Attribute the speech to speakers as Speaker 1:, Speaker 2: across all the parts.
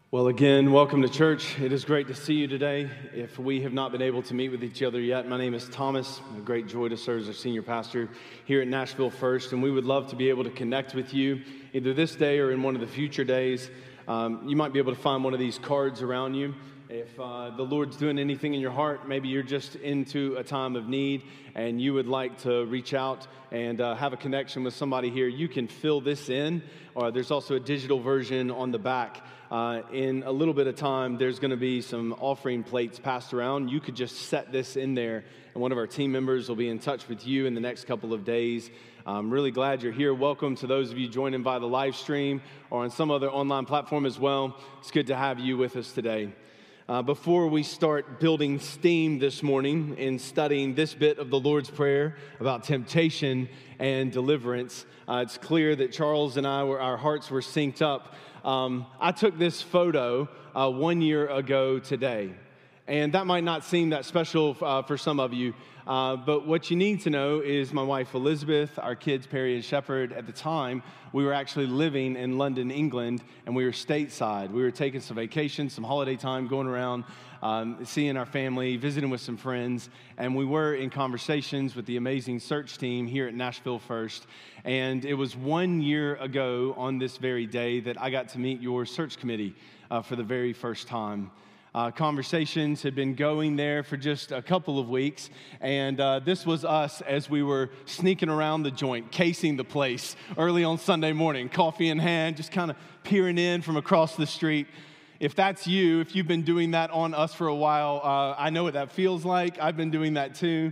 Speaker 1: Well, again, welcome to church. It is great to see you today. If we have not been able to meet with each other yet, my name is Thomas. A great joy to serve as our senior pastor here at Nashville First, and we would love to be able to connect with you either this day or in one of the future days. You might be able to find one of these cards around you. If the Lord's doing anything in your heart, maybe you're just into a time of need and you would like to reach out and have a connection with somebody here, you can fill this in. Or there's also a digital version on the back. In a little bit of time, there's going to be some offering plates passed around. You could just set this in there, and one of our team members will be in touch with you in the next couple of days. I'm really glad you're here. Welcome to those of you joining via the live stream or on some other online platform as well. It's good to have you with us today. Before we start building steam this morning in studying this bit of the Lord's Prayer about temptation and deliverance, it's clear that Charles and our hearts were synced up. I took this photo 1 year ago today, and that might not seem that special for some of you, but what you need to know is my wife Elizabeth, our kids Perry and Shepherd, at the time, we were actually living in London, England, and we were stateside. We were taking some vacation, some holiday time, going around, seeing our family, visiting with some friends, and we were in conversations with the amazing search team here at Nashville First. And it was 1 year ago on this very day that I got to meet your search committee for the very first time. Conversations had been going there for just a couple of weeks, and this was us as we were sneaking around the joint, casing the place early on Sunday morning, coffee in hand, just kind of peering in from across the street. If that's you, if you've been doing that on us for a while, I know what that feels like. I've been doing that too.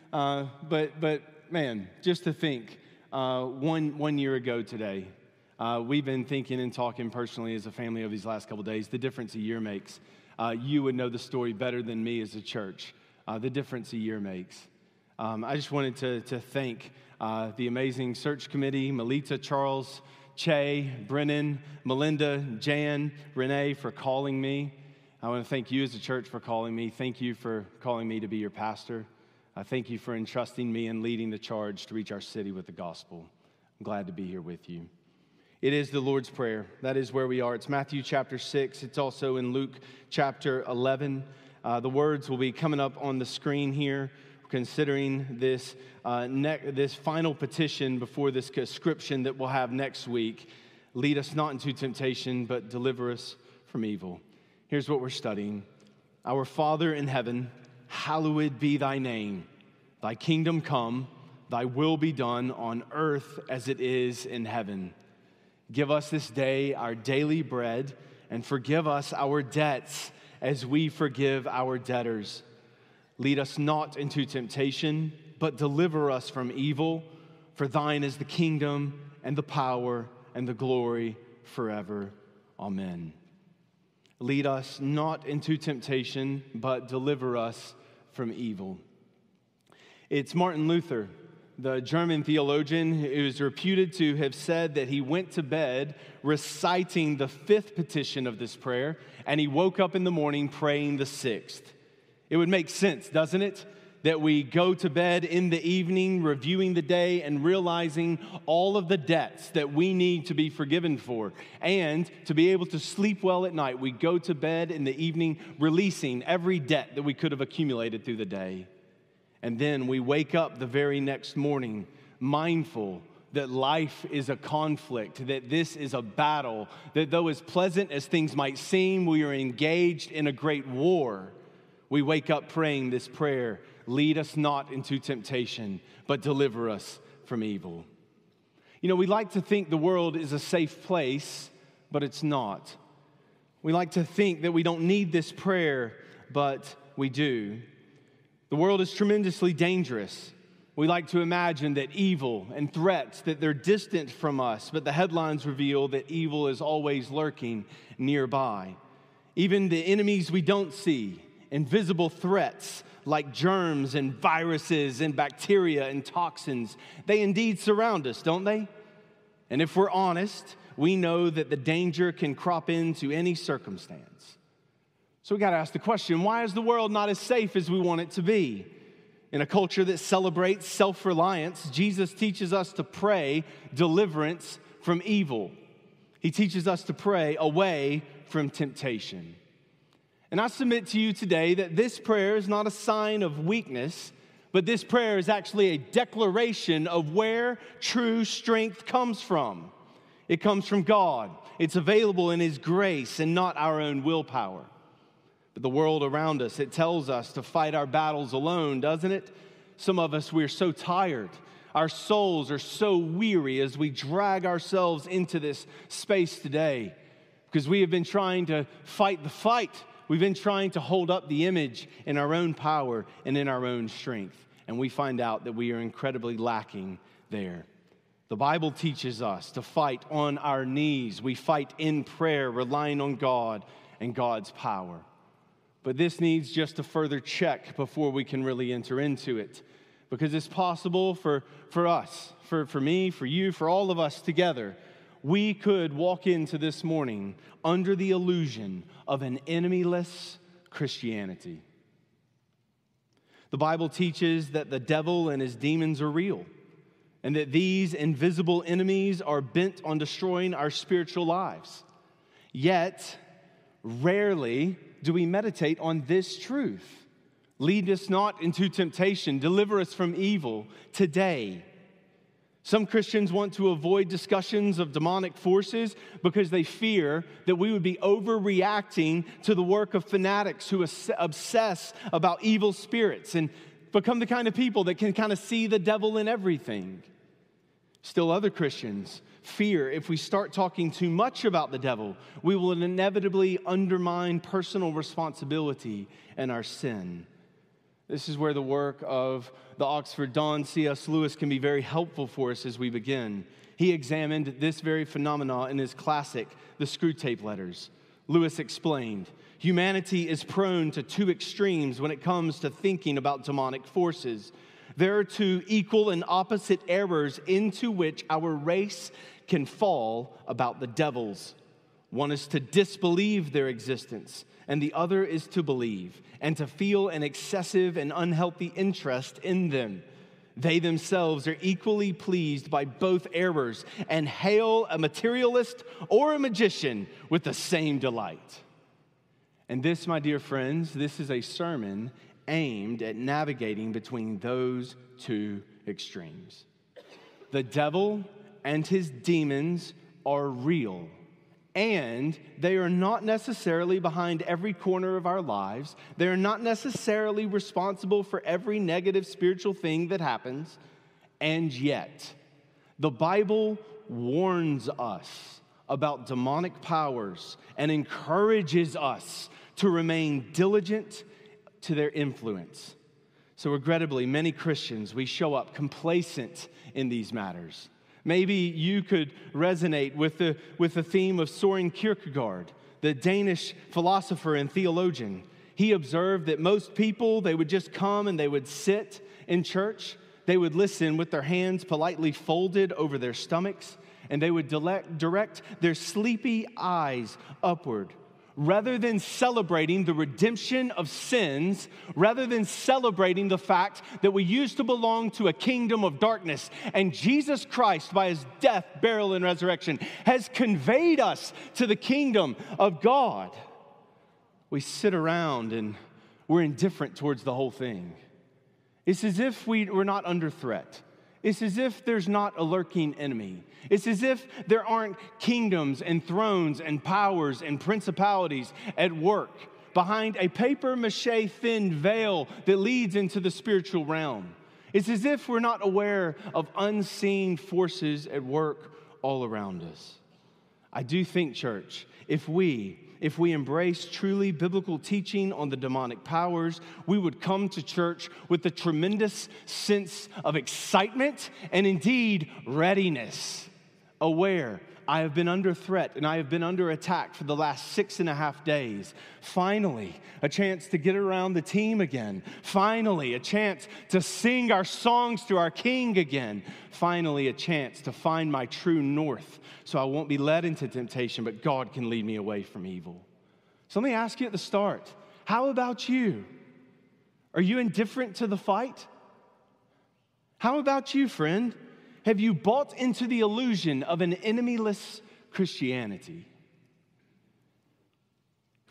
Speaker 1: But man, just to think, one year ago today, we've been thinking and talking personally as a family over these last couple of days, the difference a year makes. You would know the story better than me as a church, the difference a year makes. I just wanted to thank the amazing search committee, Melita, Charles, Che, Brennan, Melinda, Jan, Renee for calling me. I want to thank you as a church for calling me. Thank you for calling me to be your pastor. Thank you for entrusting me and leading the charge to reach our city with the gospel. I'm glad to be here with you. It is the Lord's Prayer. That is where we are. It's Matthew chapter 6. It's also in Luke chapter 11. The words will be coming up on the screen here, considering this final petition before this conscription that we'll have next week. Lead us not into temptation, but deliver us from evil. Here's what we're studying. Our Father in heaven, hallowed be thy name. Thy kingdom come, thy will be done on earth as it is in heaven. Give us this day our daily bread, and forgive us our debts as we forgive our debtors. Lead us not into temptation, but deliver us from evil. For thine is the kingdom and the power and the glory forever. Amen. Lead us not into temptation, but deliver us from evil. It's Martin Luther, the German theologian, who is reputed to have said that he went to bed reciting the fifth petition of this prayer, and he woke up in the morning praying the sixth. It would make sense, doesn't it, that we go to bed in the evening reviewing the day and realizing all of the debts that we need to be forgiven for. And to be able to sleep well at night, we go to bed in the evening releasing every debt that we could have accumulated through the day. And then we wake up the very next morning mindful that life is a conflict, that this is a battle, that though as pleasant as things might seem, we are engaged in a great war. We wake up praying this prayer, lead us not into temptation, but deliver us from evil. You know, we like to think the world is a safe place, but it's not. We like to think that we don't need this prayer, but we do. The world is tremendously dangerous. We like to imagine that evil and threats, that they're distant from us, but the headlines reveal that evil is always lurking nearby. Even the enemies we don't see, invisible threats like germs and viruses and bacteria and toxins, they indeed surround us, don't they? And if we're honest, we know that the danger can crop into any circumstance. So we got to ask the question, why is the world not as safe as we want it to be? In a culture that celebrates self-reliance, Jesus teaches us to pray deliverance from evil. He teaches us to pray away from temptation. And I submit to you today that this prayer is not a sign of weakness, but this prayer is actually a declaration of where true strength comes from. It comes from God. It's available in His grace and not our own willpower. But the world around us, it tells us to fight our battles alone, doesn't it? Some of us, we're so tired. Our souls are so weary as we drag ourselves into this space today because we have been trying to fight the fight. We've been trying to hold up the image in our own power and in our own strength. And we find out that we are incredibly lacking there. The Bible teaches us to fight on our knees. We fight in prayer, relying on God and God's power. But this needs just a further check before we can really enter into it. Because it's possible for us, for me, for you, for all of us together, we could walk into this morning under the illusion of an enemyless Christianity. The Bible teaches that the devil and his demons are real, and that these invisible enemies are bent on destroying our spiritual lives. Yet, rarely do we meditate on this truth. Lead us not into temptation, deliver us from evil today. Some Christians want to avoid discussions of demonic forces because they fear that we would be overreacting to the work of fanatics who obsess about evil spirits and become the kind of people that can kind of see the devil in everything. Still, other Christians fear if we start talking too much about the devil, we will inevitably undermine personal responsibility and our sin. This is where the work of the Oxford Don C.S. Lewis can be very helpful for us as we begin. He examined this very phenomena in his classic, The Screwtape Letters. Lewis explained, humanity is prone to two extremes when it comes to thinking about demonic forces. There are two equal and opposite errors into which our race can fall about the devils. One is to disbelieve their existence, and the other is to believe and to feel an excessive and unhealthy interest in them. They themselves are equally pleased by both errors and hail a materialist or a magician with the same delight. And this, my dear friends, this is a sermon aimed at navigating between those two extremes. The devil and his demons are real. And they are not necessarily behind every corner of our lives. They are not necessarily responsible for every negative spiritual thing that happens. And yet, the Bible warns us about demonic powers and encourages us to remain diligent to their influence. So regrettably, many Christians, we show up complacent in these matters. Maybe you could resonate with the theme of Søren Kierkegaard, the Danish philosopher and theologian. He observed that most people, they would just come and they would sit in church. They would listen with their hands politely folded over their stomachs, and they would direct their sleepy eyes upward. Rather than celebrating the redemption of sins, rather than celebrating the fact that we used to belong to a kingdom of darkness, and Jesus Christ, by his death, burial, and resurrection, has conveyed us to the kingdom of God, we sit around and we're indifferent towards the whole thing. It's as if we're not under threat. It's as if there's not a lurking enemy. It's as if there aren't kingdoms and thrones and powers and principalities at work behind a papier-mâché thin veil that leads into the spiritual realm. It's as if we're not aware of unseen forces at work all around us. I do think, church, if we embrace truly biblical teaching on the demonic powers, we would come to church with a tremendous sense of excitement and indeed readiness. Aware, I have been under threat and I have been under attack for the last 6.5 days. Finally, a chance to get around the team again. Finally, a chance to sing our songs to our King again. Finally, a chance to find my true north so I won't be led into temptation, but God can lead me away from evil. So let me ask you at the start, how about you? Are you indifferent to the fight? How about you, friend? Have you bought into the illusion of an enemyless Christianity?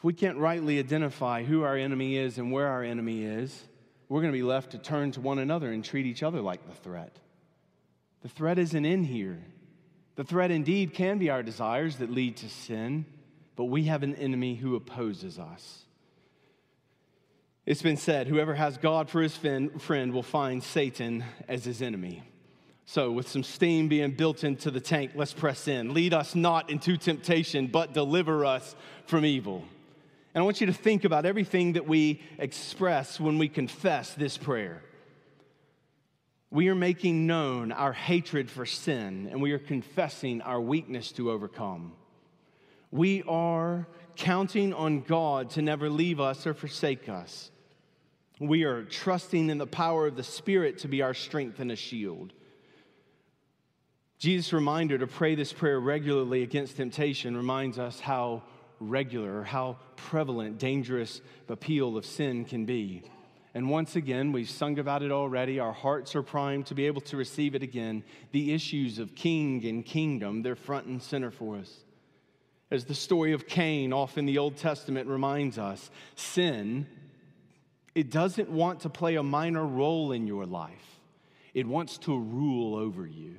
Speaker 1: If we can't rightly identify who our enemy is and where our enemy is, we're going to be left to turn to one another and treat each other like the threat. The threat isn't in here. The threat indeed can be our desires that lead to sin, but we have an enemy who opposes us. It's been said, whoever has God for his friend will find Satan as his enemy. So with some steam being built into the tank, let's press in. Lead us not into temptation, but deliver us from evil. And I want you to think about everything that we express when we confess this prayer. We are making known our hatred for sin, and we are confessing our weakness to overcome. We are counting on God to never leave us or forsake us. We are trusting in the power of the Spirit to be our strength and a shield. Jesus' reminder to pray this prayer regularly against temptation reminds us how regular, how prevalent, dangerous appeal of sin can be. And once again, we've sung about it already. Our hearts are primed to be able to receive it again. The issues of king and kingdom, they're front and center for us. As the story of Cain off in the Old Testament reminds us, sin, it doesn't want to play a minor role in your life. It wants to rule over you.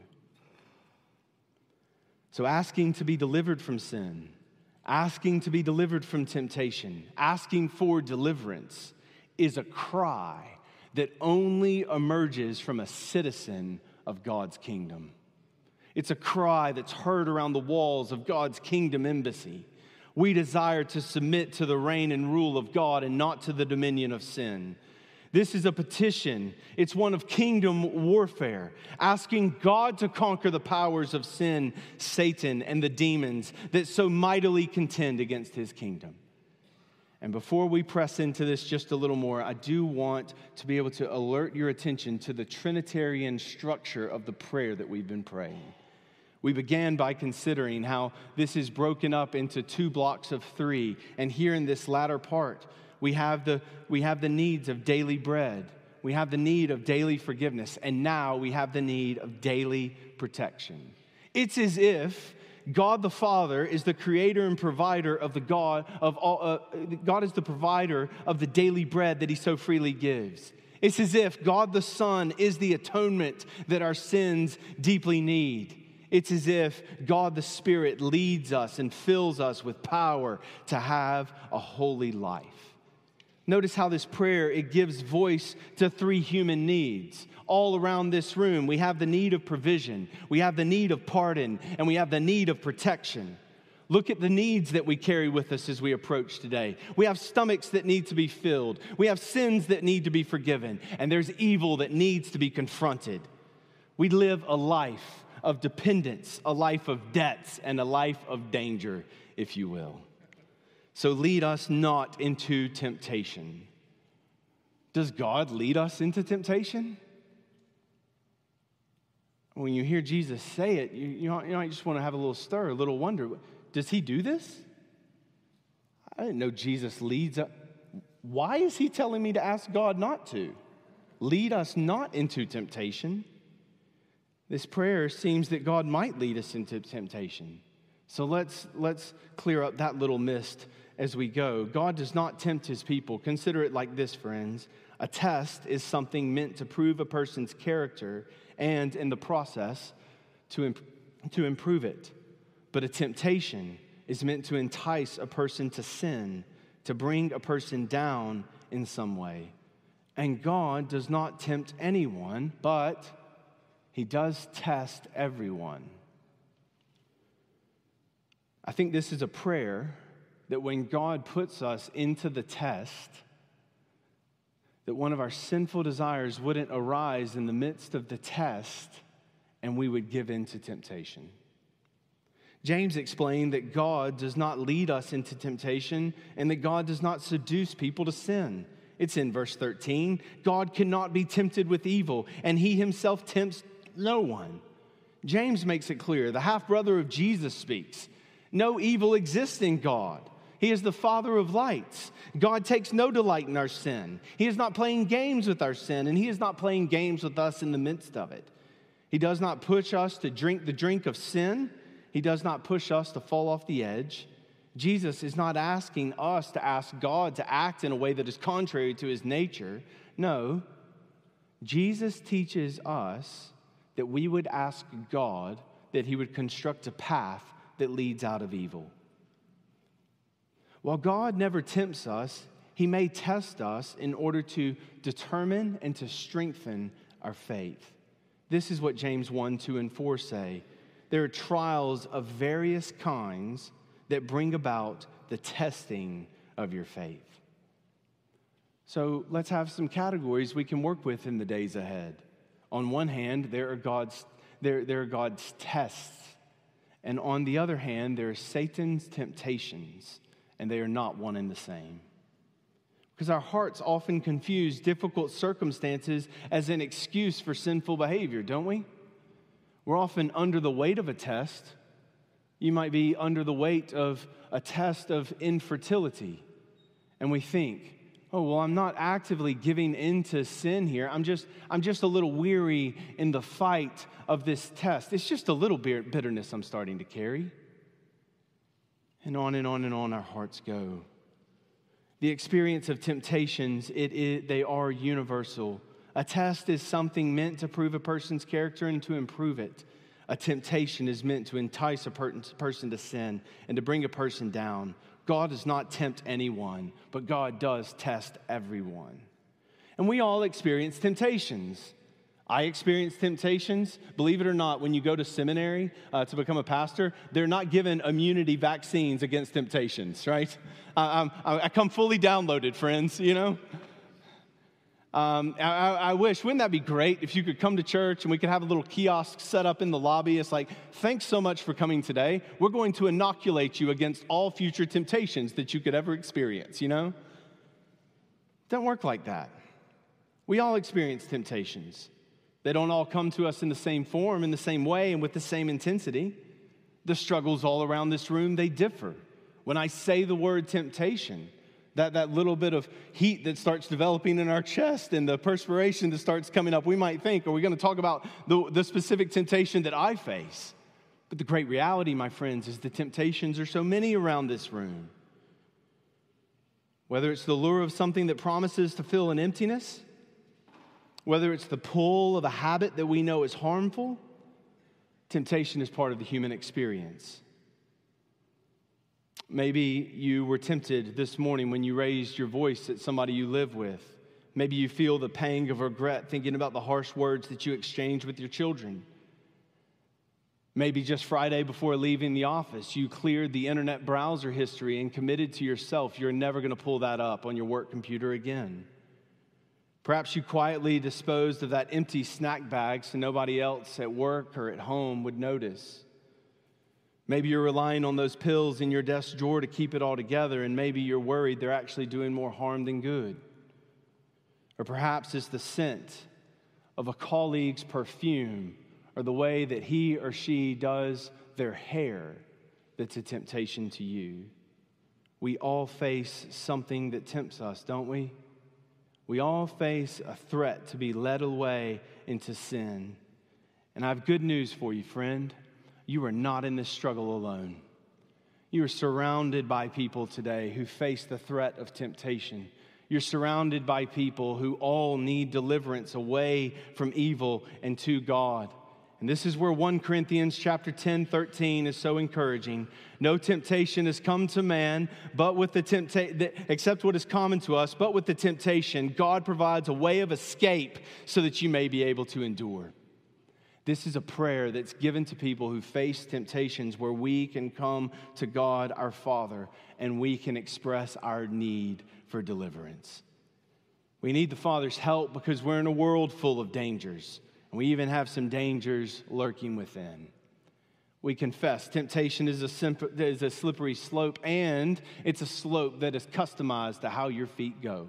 Speaker 1: So asking to be delivered from sin, asking to be delivered from temptation, asking for deliverance is a cry that only emerges from a citizen of God's kingdom. It's a cry that's heard around the walls of God's kingdom embassy. We desire to submit to the reign and rule of God and not to the dominion of sin. This is a petition. It's one of kingdom warfare, asking God to conquer the powers of sin, Satan, and the demons that so mightily contend against his kingdom. And before we press into this just a little more, I do want to be able to alert your attention to the Trinitarian structure of the prayer that we've been praying. We began by considering how this is broken up into 2 blocks of 3, and here in this latter part, we have the needs of daily bread. We have the need of daily forgiveness. And now we have the need of daily protection. It's as if God the Father is the creator and provider of the God of all. God is the provider of the daily bread that he so freely gives. It's as if God the Son is the atonement that our sins deeply need. It's as if God the Spirit leads us and fills us with power to have a holy life. Notice how this prayer, it gives voice to 3 human needs. All around this room, we have the need of provision, we have the need of pardon, and we have the need of protection. Look at the needs that we carry with us as we approach today. We have stomachs that need to be filled. We have sins that need to be forgiven. And there's evil that needs to be confronted. We live a life of dependence, a life of debts, and a life of danger, if you will. So lead us not into temptation. Does God lead us into temptation? When you hear Jesus say it, you might just want to have a little stir, a little wonder. Does he do this? I didn't know Jesus leads us. Why is he telling me to ask God not to? Lead us not into temptation. This prayer seems that God might lead us into temptation. So let's clear up that little mist as we go. God does not tempt his people. Consider it like this, friends. A test is something meant to prove a person's character and, in the process, to improve it. But a temptation is meant to entice a person to sin, to bring a person down in some way. And God does not tempt anyone, but he does test everyone. I think this is a prayer that when God puts us into the test, that one of our sinful desires wouldn't arise in the midst of the test and we would give in to temptation. James explained that God does not lead us into temptation and that God does not seduce people to sin. It's in verse 13. God cannot be tempted with evil, and he himself tempts no one. James makes it clear. The half-brother of Jesus speaks. No evil exists in God. He is the Father of lights. God takes no delight in our sin. He is not playing games with our sin, and he is not playing games with us in the midst of it. He does not push us to drink the drink of sin. He does not push us to fall off the edge. Jesus is not asking us to ask God to act in a way that is contrary to his nature. No, Jesus teaches us that we would ask God that he would construct a path that leads out of evil. While God never tempts us, he may test us in order to determine and to strengthen our faith. This is what James 1, 2, and 4 say. There are trials of various kinds that bring about the testing of your faith. So let's have some categories we can work with in the days ahead. On one hand, there are God's tests. And on the other hand, there are Satan's temptations, and they are not one and the same. Because our hearts often confuse difficult circumstances as an excuse for sinful behavior, don't we? We're often under the weight of a test. You might be under the weight of a test of infertility. And we think, oh, well, I'm not actively giving into sin here. I'm just a little weary in the fight of this test. It's just a little bitterness I'm starting to carry. And on and on and on our hearts go. The experience of temptations, they are universal. A test is something meant to prove a person's character and to improve it. A temptation is meant to entice a person to sin and to bring a person down. God does not tempt anyone, but God does test everyone. And we all experience temptations. I experience temptations. Believe it or not, when you go to seminary to become a pastor, they're not given immunity vaccines against temptations, right? I come fully downloaded, friends, you know? I wish, wouldn't that be great if you could come to church and we could have a little kiosk set up in the lobby. It's like, thanks so much for coming today. We're going to inoculate you against all future temptations that you could ever experience, you know? It doesn't work like that. We all experience temptations. They don't all come to us in the same form, in the same way, and with the same intensity. The struggles all around this room, they differ. When I say the word temptation, that little bit of heat that starts developing in our chest and the perspiration that starts coming up, we might think, are we going to talk about the specific temptation that I face? But the great reality, my friends, is the temptations are so many around this room. Whether it's the lure of something that promises to fill an emptiness, whether it's the pull of a habit that we know is harmful, temptation is part of the human experience. Maybe you were tempted this morning when you raised your voice at somebody you live with. Maybe you feel the pang of regret thinking about the harsh words that you exchanged with your children. Maybe just Friday before leaving the office, you cleared the internet browser history and committed to yourself you're never going to pull that up on your work computer again. Perhaps you quietly disposed of that empty snack bag so nobody else at work or at home would notice. Maybe you're relying on those pills in your desk drawer to keep it all together, and maybe you're worried they're actually doing more harm than good. Or perhaps it's the scent of a colleague's perfume or the way that he or she does their hair that's a temptation to you. We all face something that tempts us, don't we? We all face a threat to be led away into sin. And I have good news for you, friend. You are not in this struggle alone. You are surrounded by people today who face the threat of temptation. You're surrounded by people who all need deliverance away from evil and to God. And this is where 1 Corinthians chapter 10, 13 is so encouraging. No temptation has come to man, but with except what is common to us, but with the temptation, God provides a way of escape so that you may be able to endure. This is a prayer that's given to people who face temptations where we can come to God, our Father, and we can express our need for deliverance. We need the Father's help because we're in a world full of dangers. We even have some dangers lurking within. We confess temptation is a slippery slope, and it's a slope that is customized to how your feet go.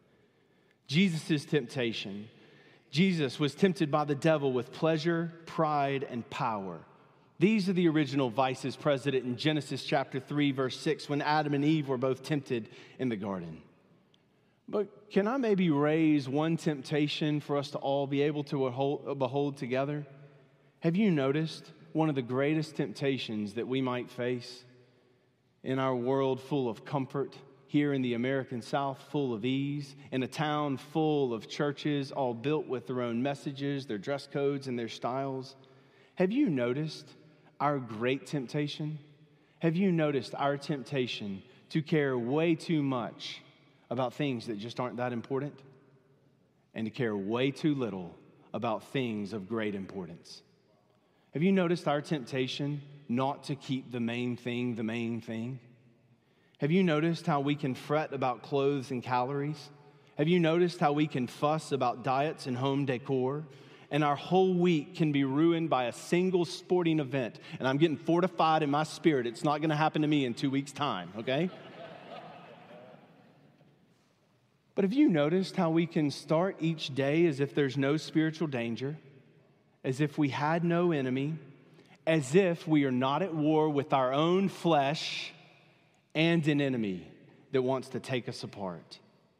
Speaker 1: Jesus' temptation. Jesus was tempted by the devil with pleasure, pride, and power. These are the original vices present in Genesis chapter 3, verse 6, when Adam and Eve were both tempted in the garden. But can I maybe raise one temptation for us to all be able to behold together? Have you noticed one of the greatest temptations that we might face In our world full of comfort, here in the American South, full of ease, in a town full of churches, all built with their own messages, their dress codes, and their styles, have you noticed our great temptation? Have you noticed our temptation to care way too much about things that just aren't that important, and to care way too little about things of great importance? Have you noticed our temptation not to keep the main thing the main thing? Have you noticed how we can fret about clothes and calories? Have you noticed how we can fuss about diets and home decor? And our whole week can be ruined by a single sporting event. And I'm getting fortified in my spirit. It's not going to happen to me in 2 weeks' time, okay? But have you noticed how we can start each day as if there's no spiritual danger, as if we had no enemy, as if we are not at war with our own flesh and an enemy that wants to take us apart?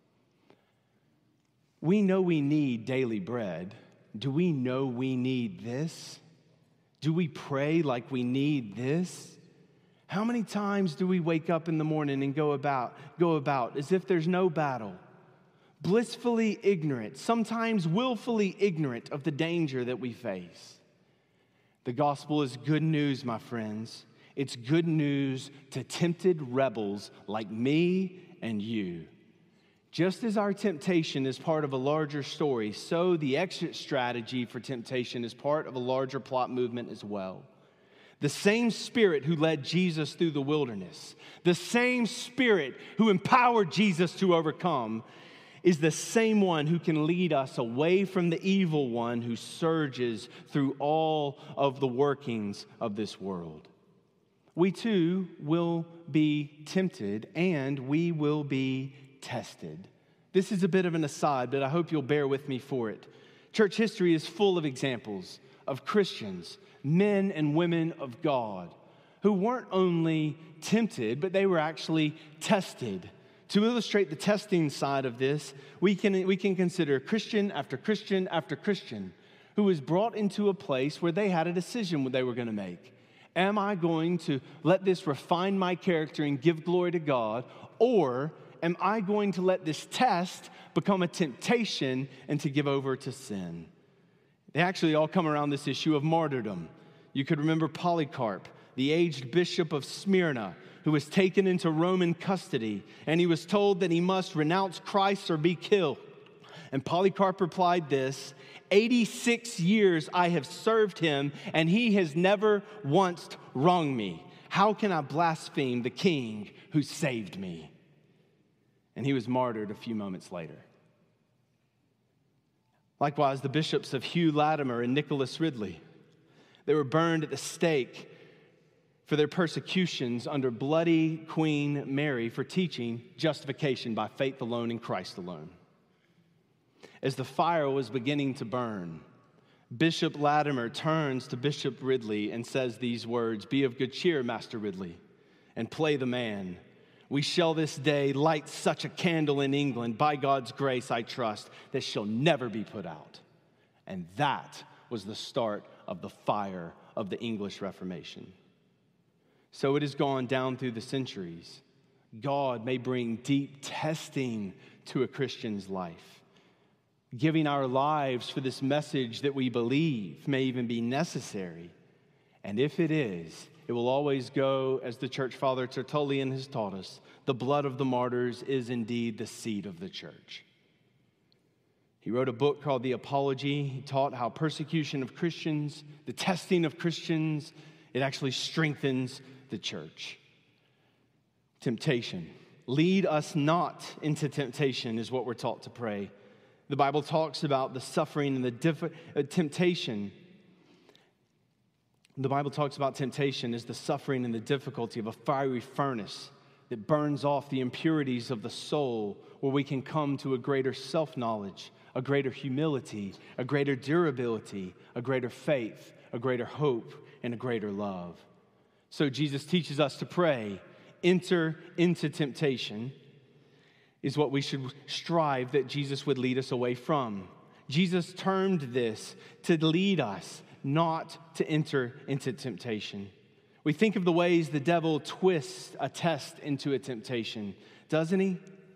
Speaker 1: We know we need daily bread. Do we know we need this? Do we pray like we need this? How many times do we wake up in the morning and go about as if there's no battle, blissfully ignorant, sometimes willfully ignorant of the danger that we face? The gospel is good news, my friends. It's good news to tempted rebels like me and you. Just as our temptation is part of a larger story, so the exit strategy for temptation is part of a larger plot movement as well. The same Spirit who led Jesus through the wilderness, the same Spirit who empowered Jesus to overcome, is the same one who can lead us away from the evil one who surges through all of the workings of this world. We too will be tempted and we will be tested. This is a bit of an aside, but I hope you'll bear with me for it. Church history is full of examples of Christians, men and women of God, who weren't only tempted, but they were actually tested. To illustrate the testing side of this, we can consider Christian after Christian after Christian who was brought into a place where they had a decision they were going to make. Am I going to let this refine my character and give glory to God, or am I going to let this test become a temptation and to give over to sin? They actually all come around this issue of martyrdom. You could remember Polycarp, the aged bishop of Smyrna, who was taken into Roman custody, and he was told that he must renounce Christ or be killed. And Polycarp replied this: 86 years I have served him, and he has never once wronged me. How can I blaspheme the king who saved me? And he was martyred a few moments later. Likewise, the bishops of Hugh Latimer and Nicholas Ridley, they were burned at the stake for their persecutions under bloody Queen Mary for teaching justification by faith alone in Christ alone. As the fire was beginning to burn, Bishop Latimer turns to Bishop Ridley and says these words: "Be of good cheer, Master Ridley, and play the man. We shall this day light such a candle in England, by God's grace, I trust, that shall never be put out." And that was the start of the fire of the English Reformation. So it has gone down through the centuries. God may bring deep testing to a Christian's life. Giving our lives for this message that we believe may even be necessary. And if it is, it will always go, as the church father Tertullian has taught us, the blood of the martyrs is indeed the seed of the church. He wrote a book called The Apology. He taught how persecution of Christians, the testing of Christians, it actually strengthens the church. Temptation. Lead us not into temptation is what we're taught to pray. The Bible talks about the suffering and the temptation. The Bible talks about temptation as the suffering and the difficulty of a fiery furnace that burns off the impurities of the soul, where we can come to a greater self-knowledge, a greater humility, a greater durability, a greater faith, a greater hope, and a greater love. So Jesus teaches us to pray, enter into temptation, is what we should strive that Jesus would lead us away from. Jesus termed this to lead us, not to enter into temptation. We think of the ways the devil twists a test into a temptation, doesn't he?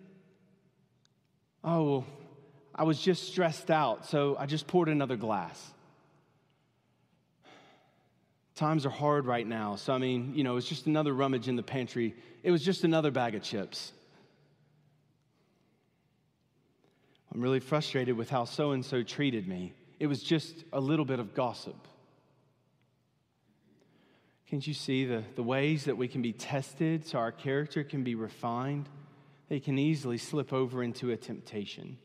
Speaker 1: Oh, well, I was just stressed out, so I just poured another glass. Times are hard right now, so it's just another rummage in the pantry. It was just another bag of chips. I'm really frustrated with how so-and-so treated me. It was just a little bit of gossip. Can't you see the ways that we can be tested so our character can be refined? They can easily slip over into a temptation.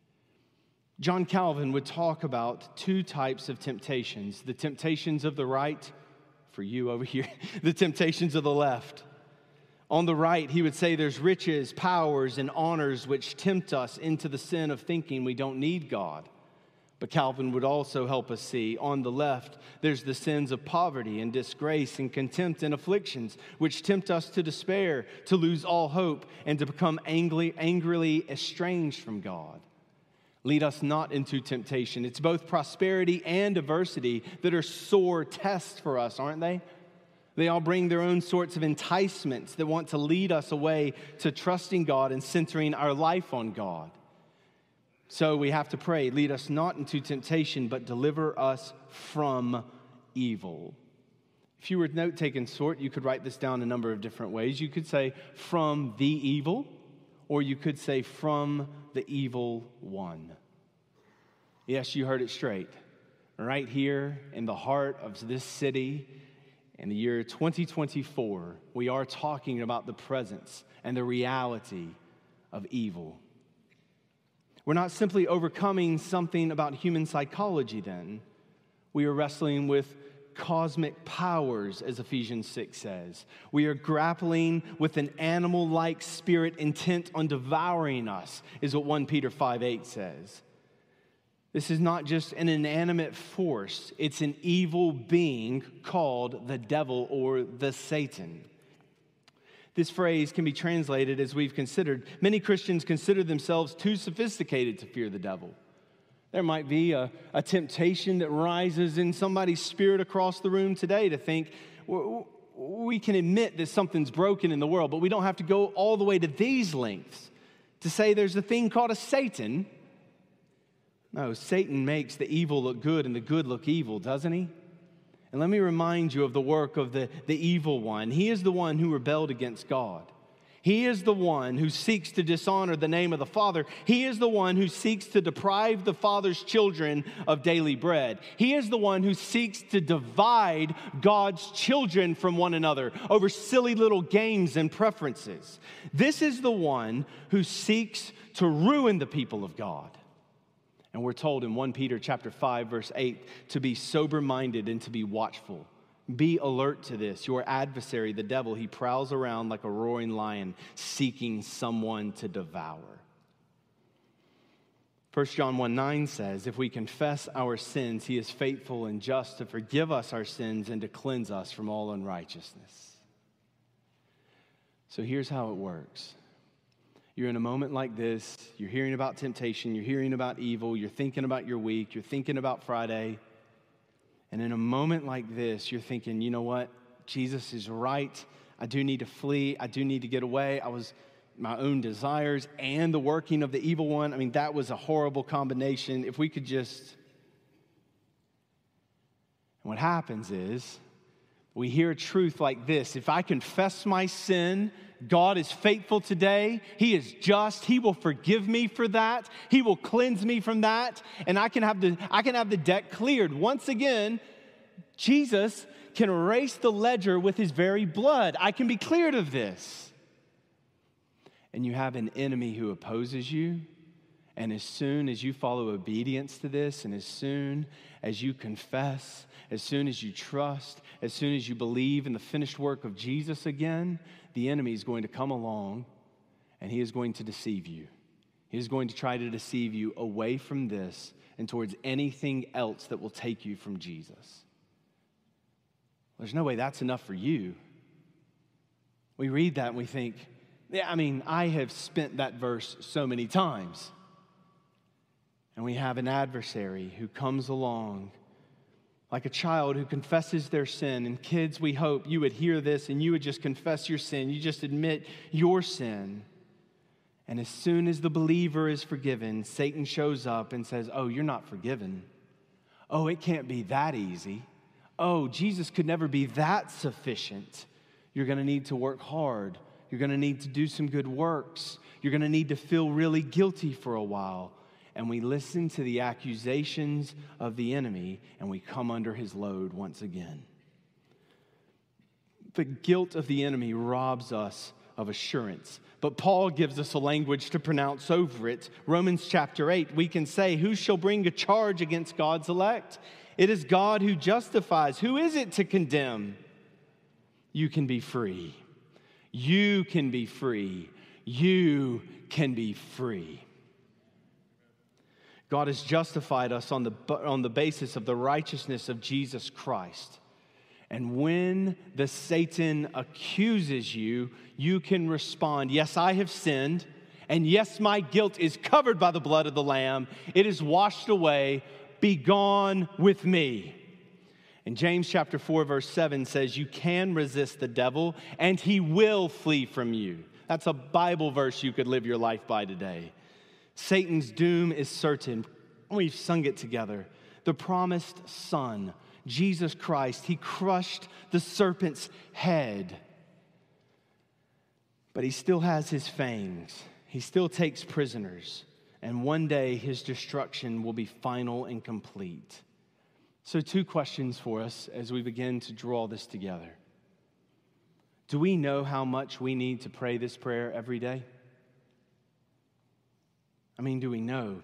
Speaker 1: John Calvin would talk about two types of temptations: the temptations of the right, for you over here, the temptations of the left. On the right, he would say there's riches, powers, and honors which tempt us into the sin of thinking we don't need God. But Calvin would also help us see, on the left, there's the sins of poverty and disgrace and contempt and afflictions, which tempt us to despair, to lose all hope, and to become angrily estranged from God. Lead us not into temptation. It's both prosperity and adversity that are sore tests for us, aren't they? They all bring their own sorts of enticements that want to lead us away to trusting God and centering our life on God. So we have to pray, lead us not into temptation, but deliver us from evil. If you were note-taking sort, you could write this down a number of different ways. You could say from the evil, or you could say from the evil one. Yes, you heard it straight. Right here in the heart of this city, in the year 2024, we are talking about the presence and the reality of evil. We're not simply overcoming something about human psychology then. We are wrestling with cosmic powers, as Ephesians 6 says. We are grappling with an animal-like spirit intent on devouring us, is what 1 Peter 5:8 says. This is not just an inanimate force. It's an evil being called the devil or the Satan. This phrase can be translated as we've considered. Many Christians consider themselves too sophisticated to fear the devil. There might be a temptation that rises in somebody's spirit across the room today to think, we can admit that something's broken in the world, but we don't have to go all the way to these lengths to say there's a thing called a Satan. No, Satan makes the evil look good and the good look evil, doesn't he? And let me remind you of the work of the evil one. He is the one who rebelled against God. He is the one who seeks to dishonor the name of the Father. He is the one who seeks to deprive the Father's children of daily bread. He is the one who seeks to divide God's children from one another over silly little games and preferences. This is the one who seeks to ruin the people of God. And we're told in 1 Peter chapter 5, verse 8, to be sober-minded and to be watchful. Be alert to this. Your adversary, the devil, he prowls around like a roaring lion, seeking someone to devour. 1 John 1:9 says, if we confess our sins, he is faithful and just to forgive us our sins and to cleanse us from all unrighteousness. So here's how it works. You're in a moment like this, you're hearing about temptation, you're hearing about evil, you're thinking about your week, you're thinking about Friday. And in a moment like this, you're thinking, you know what? Jesus is right. I do need to flee. I do need to get away. My own desires and the working of the evil one. That was a horrible combination. If we could just... And what happens is, we hear a truth like this. If I confess my sin, God is faithful today. He is just. He will forgive me for that. He will cleanse me from that. And I can have the debt cleared. Once again, Jesus can erase the ledger with his very blood. I can be cleared of this. And you have an enemy who opposes you. And as soon as you follow obedience to this, and as soon as you confess, as soon as you trust, as soon as you believe in the finished work of Jesus again, the enemy is going to come along and he is going to deceive you. He is going to try to deceive you away from this and towards anything else that will take you from Jesus. There's no way that's enough for you. We read that and we think, I have spent that verse so many times. And we have an adversary who comes along like a child who confesses their sin. And kids, we hope you would hear this and you would just confess your sin. You just admit your sin. And as soon as the believer is forgiven, Satan shows up and says, oh, you're not forgiven. Oh, it can't be that easy. Oh, Jesus could never be that sufficient. You're going to need to work hard. You're going to need to do some good works. You're going to need to feel really guilty for a while. And we listen to the accusations of the enemy, and we come under his load once again. The guilt of the enemy robs us of assurance. But Paul gives us a language to pronounce over it. Romans chapter 8, we can say, who shall bring a charge against God's elect? It is God who justifies. Who is it to condemn? You can be free. You can be free. You can be free. God has justified us on the basis of the righteousness of Jesus Christ. And when the Satan accuses you, you can respond, yes, I have sinned, and yes, my guilt is covered by the blood of the Lamb. It is washed away. Be gone with me. And James chapter 4, verse 7 says, you can resist the devil, and he will flee from you. That's a Bible verse you could live your life by today. Satan's doom is certain. We've sung it together. The promised Son, Jesus Christ, he crushed the serpent's head. But he still has his fangs. He still takes prisoners. And one day his destruction will be final and complete. So 2 questions for us as we begin to draw this together. Do we know how much we need to pray this prayer every day? I mean, do we know?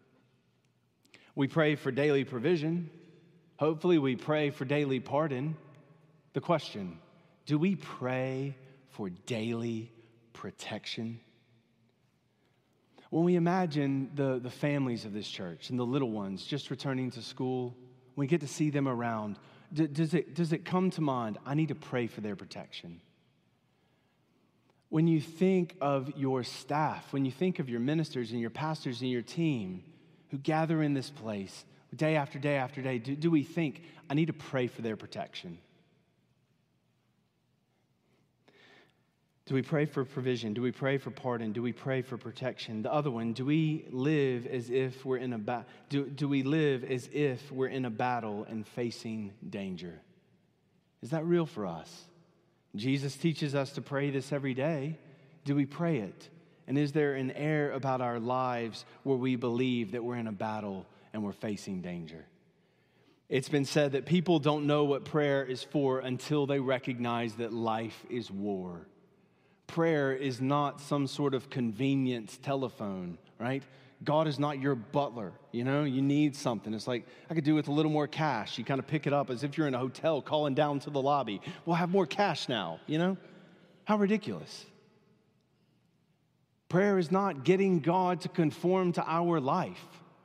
Speaker 1: We pray for daily provision. Hopefully we pray for daily pardon. The question, do we pray for daily protection? When we imagine the families of this church and the little ones just returning to school, we get to see them around. Does it come to mind, I need to pray for their protection? When you think of your staff, when you think of your ministers and your pastors and your team who gather in this place day after day after day, do we think, I need to pray for their protection? Do we pray for provision? Do we pray for pardon? Do we pray for protection? The other one, do we live as if we're in a do we live as if we're in a battle and facing danger? Is that real for us? Jesus teaches us to pray this every day. Do we pray it? And is there an air about our lives where we believe that we're in a battle and we're facing danger? It's been said that people don't know what prayer is for until they recognize that life is war. Prayer is not some sort of convenience telephone, right? God is not your butler, you need something. It's like, I could do with a little more cash. You kind of pick it up as if you're in a hotel calling down to the lobby. We'll have more cash now, How ridiculous. Prayer is not getting God to conform to our life.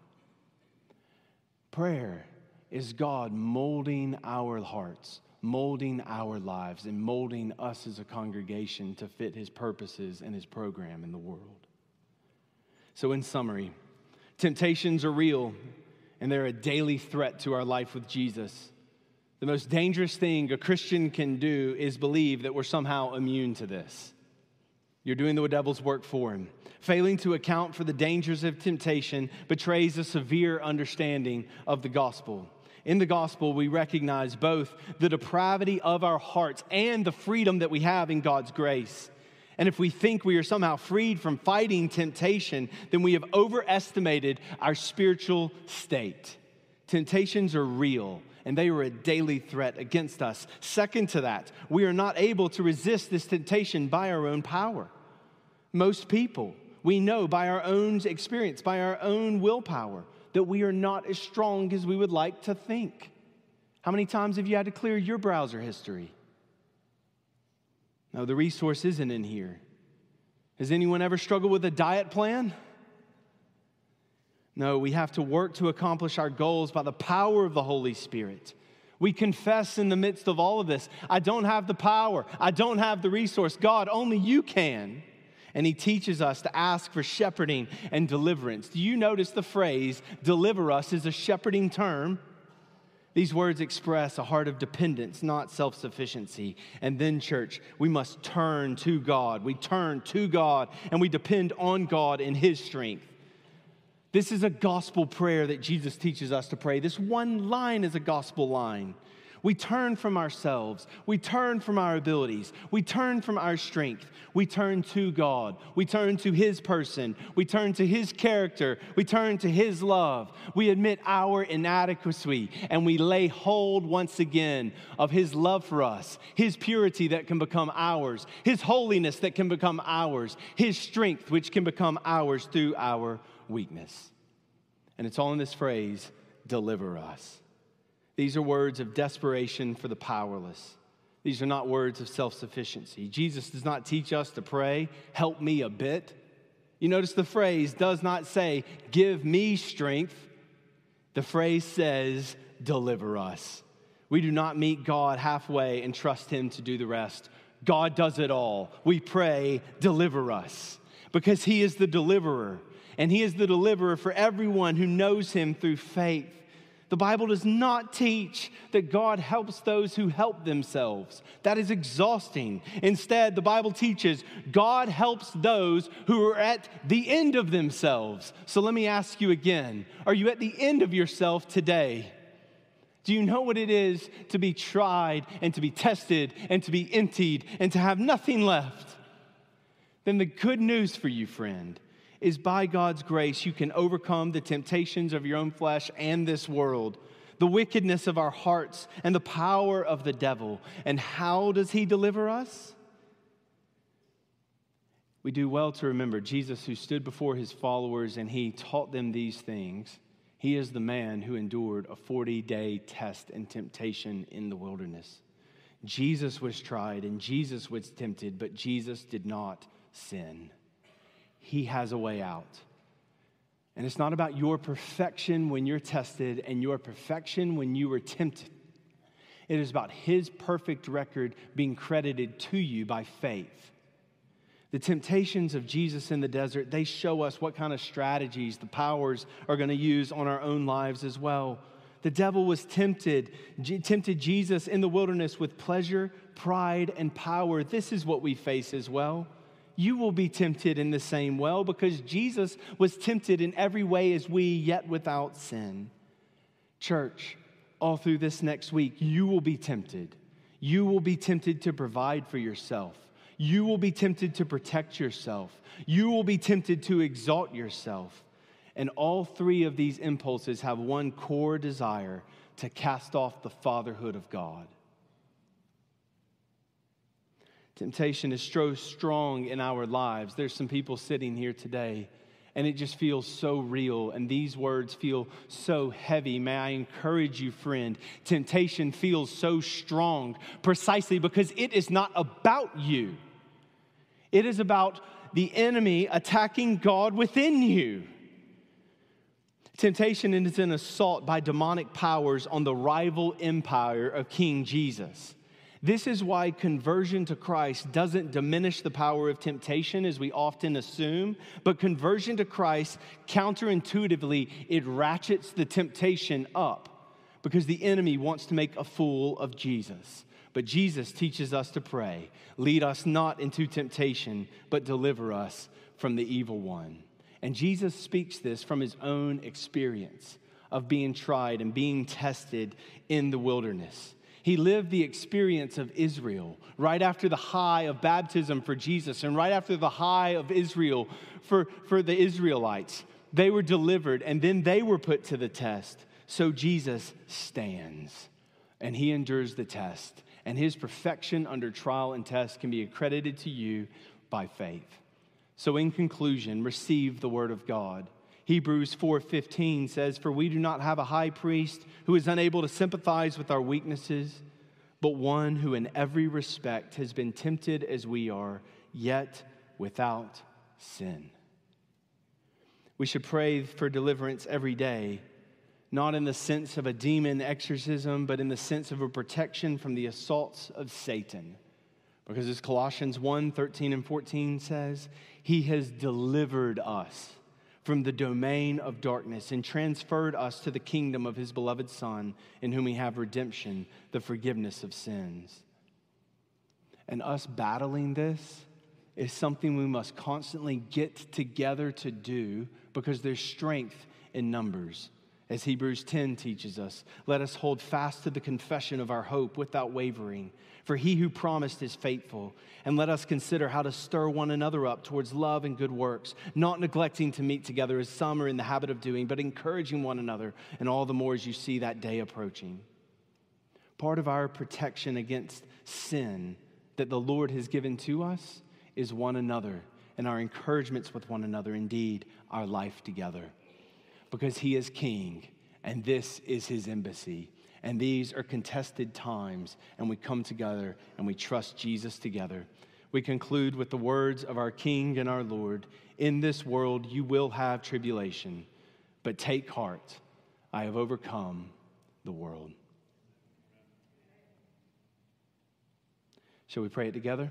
Speaker 1: Prayer is God molding our hearts, molding our lives, and molding us as a congregation to fit his purposes and his program in the world. So in summary, temptations are real, and they're a daily threat to our life with Jesus. The most dangerous thing a Christian can do is believe that we're somehow immune to this. You're doing the devil's work for him. Failing to account for the dangers of temptation betrays a severe understanding of the gospel. In the gospel, we recognize both the depravity of our hearts and the freedom that we have in God's grace. And if we think we are somehow freed from fighting temptation, then we have overestimated our spiritual state. Temptations are real, and they are a daily threat against us. Second to that, we are not able to resist this temptation by our own power. Most people, we know by our own experience, by our own willpower, that we are not as strong as we would like to think. How many times have you had to clear your browser history? No, the resource isn't in here. Has anyone ever struggled with a diet plan? No, we have to work to accomplish our goals by the power of the Holy Spirit. We confess in the midst of all of this, I don't have the power. I don't have the resource. God, only you can. And he teaches us to ask for shepherding and deliverance. Do you notice the phrase, deliver us, is a shepherding term? These words express a heart of dependence, not self-sufficiency. And then, church, we must turn to God. We turn to God, and we depend on God in His strength. This is a gospel prayer that Jesus teaches us to pray. This one line is a gospel line. We turn from ourselves. We turn from our abilities. We turn from our strength. We turn to God. We turn to His person. We turn to His character. We turn to His love. We admit our inadequacy, and we lay hold once again of His love for us, His purity that can become ours, His holiness that can become ours, His strength which can become ours through our weakness. And it's all in this phrase, deliver us. These are words of desperation for the powerless. These are not words of self-sufficiency. Jesus does not teach us to pray, help me a bit. You notice the phrase does not say, give me strength. The phrase says, deliver us. We do not meet God halfway and trust Him to do the rest. God does it all. We pray, deliver us, because He is the deliverer, and He is the deliverer for everyone who knows Him through faith. The Bible does not teach that God helps those who help themselves. That is exhausting. Instead, the Bible teaches God helps those who are at the end of themselves. So let me ask you again, are you at the end of yourself today? Do you know what it is to be tried and to be tested and to be emptied and to have nothing left? Then the good news for you, friend, is by God's grace, you can overcome the temptations of your own flesh and this world, the wickedness of our hearts, and the power of the devil. And how does He deliver us? We do well to remember Jesus, who stood before His followers and He taught them these things. He is the man who endured a 40-day test and temptation in the wilderness. Jesus was tried and Jesus was tempted, but Jesus did not sin. He has a way out. And it's not about your perfection when you're tested and your perfection when you were tempted. It is about His perfect record being credited to you by faith. The temptations of Jesus in the desert, they show us what kind of strategies the powers are going to use on our own lives as well. The devil was tempted Jesus in the wilderness with pleasure, pride, and power. This is what we face as well. You will be tempted in the same way because Jesus was tempted in every way as we, yet without sin. Church, all through this next week, you will be tempted. You will be tempted to provide for yourself. You will be tempted to protect yourself. You will be tempted to exalt yourself. And all three of these impulses have one core desire: to cast off the fatherhood of God. Temptation is so strong in our lives. There's some people sitting here today, and it just feels so real, and these words feel so heavy. May I encourage you, friend, temptation feels so strong precisely because it is not about you. It is about the enemy attacking God within you. Temptation is an assault by demonic powers on the rival empire of King Jesus. This is why conversion to Christ doesn't diminish the power of temptation as we often assume, but conversion to Christ, counterintuitively, it ratchets the temptation up because the enemy wants to make a fool of Jesus. But Jesus teaches us to pray, lead us not into temptation, but deliver us from the evil one. And Jesus speaks this from His own experience of being tried and being tested in the wilderness. He lived the experience of Israel right after the high of baptism for Jesus and right after the high of Israel for the Israelites. They were delivered and then they were put to the test. So Jesus stands and He endures the test. And His perfection under trial and test can be accredited to you by faith. So in conclusion, receive the word of God. Hebrews 4:15 says, "For we do not have a high priest who is unable to sympathize with our weaknesses, but one who in every respect has been tempted as we are, yet without sin." We should pray for deliverance every day, not in the sense of a demon exorcism, but in the sense of a protection from the assaults of Satan. Because as Colossians 1:13 and 14 says, He has delivered us from the domain of darkness and transferred us to the kingdom of his beloved Son, in whom we have redemption, the forgiveness of sins. And us battling this is something we must constantly get together to do, because there's strength in numbers. As Hebrews 10 teaches us, let us hold fast to the confession of our hope without wavering. For he who promised is faithful. And let us consider how to stir one another up towards love and good works, not neglecting to meet together as some are in the habit of doing, but encouraging one another, and all the more as you see that day approaching. Part of our protection against sin that the Lord has given to us is one another and our encouragements with one another, indeed, our life together. Because he is king, and this is his embassy. And these are contested times, and we come together and we trust Jesus together. We conclude with the words of our King and our Lord. In this world you will have tribulation, but take heart, I have overcome the world. Shall we pray it together?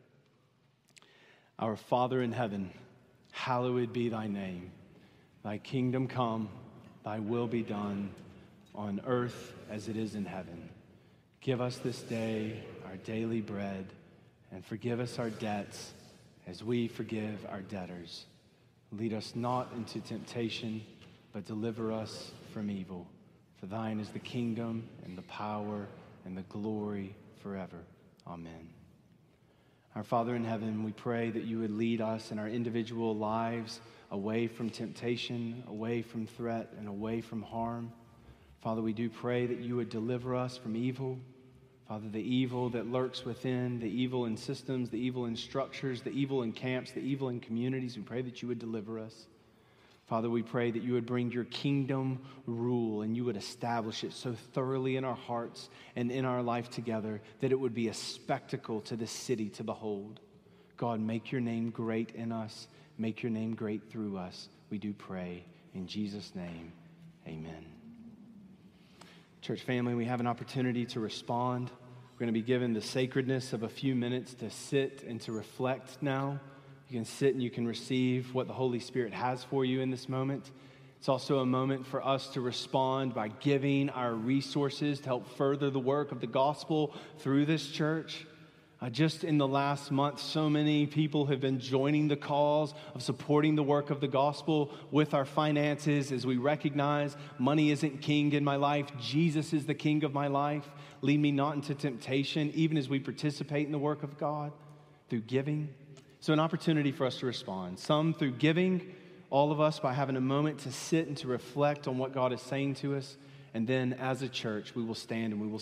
Speaker 1: Our Father in heaven, hallowed be thy name. Thy kingdom come, thy will be done, on earth as it is in heaven. Give us this day our daily bread, and forgive us our debts as we forgive our debtors. Lead us not into temptation, but deliver us from evil. For thine is the kingdom and the power and the glory forever. Amen. Our Father in heaven, we pray that you would lead us in our individual lives away from temptation, away from threat, and away from harm. Father, we do pray that you would deliver us from evil. Father, the evil that lurks within, the evil in systems, the evil in structures, the evil in camps, the evil in communities. We pray that you would deliver us. Father, we pray that you would bring your kingdom rule and you would establish it so thoroughly in our hearts and in our life together that it would be a spectacle to the city to behold. God, make your name great in us. Make your name great through us. We do pray in Jesus' name. Amen. Church family, we have an opportunity to respond. We're going to be given the sacredness of a few minutes to sit and to reflect now. You can sit and you can receive what the Holy Spirit has for you in this moment. It's also a moment for us to respond by giving our resources to help further the work of the gospel through this church. Just in the last month, so many people have been joining the cause of supporting the work of the gospel with our finances as we recognize money isn't king in my life. Jesus is the king of my life. Lead me not into temptation, even as we participate in the work of God through giving. So an opportunity for us to respond. Some through giving, all of us by having a moment to sit and to reflect on what God is saying to us. And then as a church, we will stand and we will